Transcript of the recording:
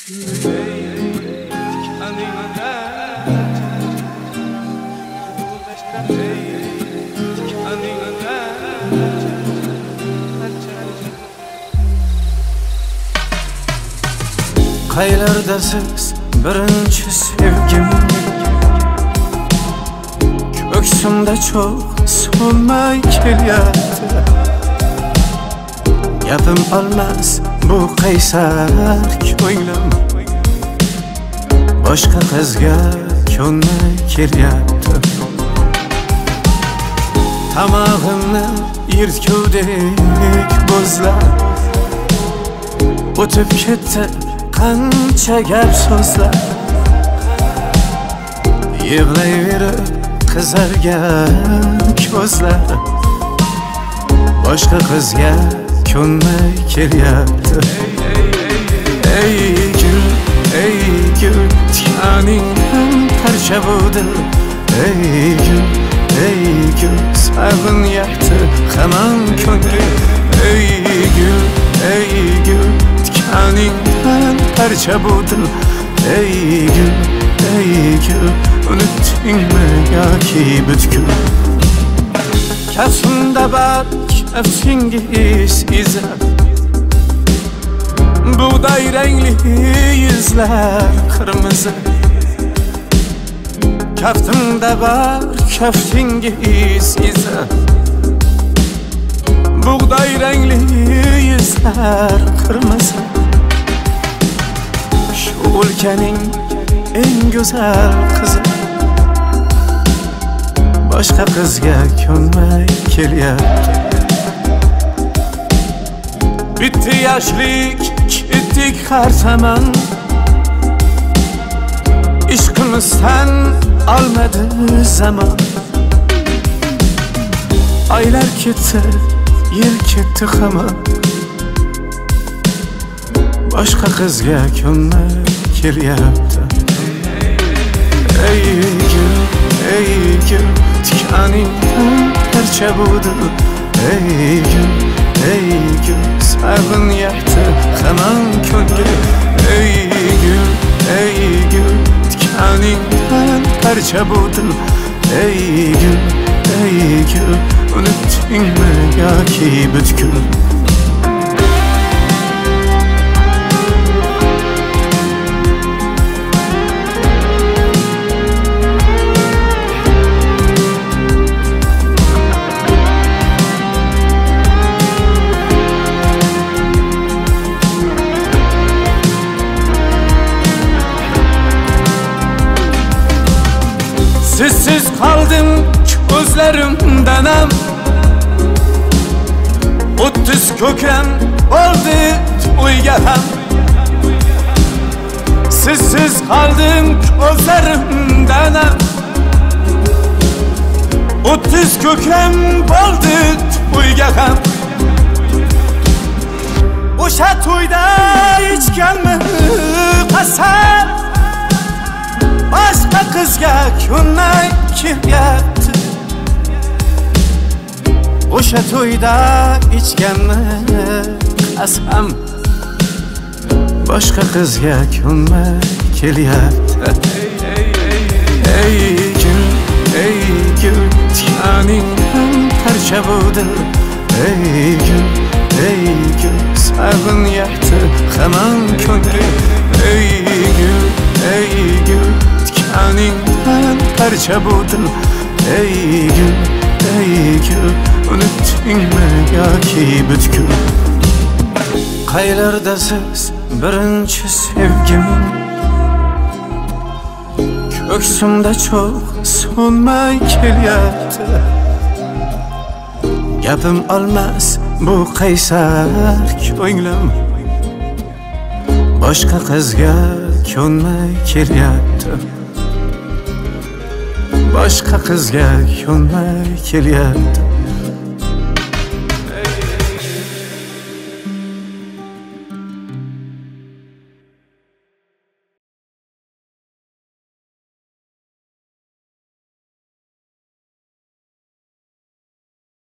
Qaylardasiz birinchi sevgim, ko'ksimda çok so'nmay kelyapti. Gapim olmas bu qaysar ko'nglim, boshqa qizga ko'nmay kelyapti. Tamog'imni yirtkudek bo'zlab o'tib ketdi qancha gap so'zlar. Yig'layverib qizargan ko'zlar, boshqa qizga ko'nmay kelyapti. Ey gul, tikaningdan parcha bo'ldi. Ey gul, sag'inyapti hamon ko'nglim. Ey gul, tikaningdan parcha bo'ldi. Ey gul, unutdingmi yoki butkul? Kaftimda bak nafsingiz izi, buğday rengli yüzler kırmızı. Kaftimda var kaftingiz izi, buğday rengli yüzler kırmızı. Şu ülkenin en güzel kızı, boshqa qizga ko'nmay kelyapti. Bitti yoshlik, ketdik har zamon. Ishqimizdan olmadi zamon. Oylar ketdi, yil ketdi hamon. Boshqa qizga ko'nmay kelyapti. Ey gul, tikaningdan parcha bo'ldi. Ey gul, sag'inyapti hamon ko'nglim. Ey gul, tikaningdan parcha bo'ldi. Ey gul, unutdingmi yoki butkul? Sizsiz kaldım gözlerimden hem, o'ttiz ko'kram bo'ldi to'yga ham. Sizsiz kaldım gözlerimden hem, o'ttiz ko'kram bo'ldi to'yga ham. O'sha to'yda ichganmi qasam, boshqa qizga ko'nmay kelyapti. O'sha to'yda ichganmi qasam, boshqa qizga ko'nmay kelyapti. Ey gul, tikaningdan parcha bo'ldi. Ey gul, sag'inyapti hamon ko'nglim. Ey gul, tikaningdan parcha bo'ldi. Ey gul, unutdingmi yoki butkul? Qaylardasiz birinchi sevgim, ko'ksimda çok so'nmay kelyapti. Gapim olmas bu qaysar ko'nglim, boshqa qizga ko'nmay kelyapti. Boshqa qizga ko'nmay kelyapti.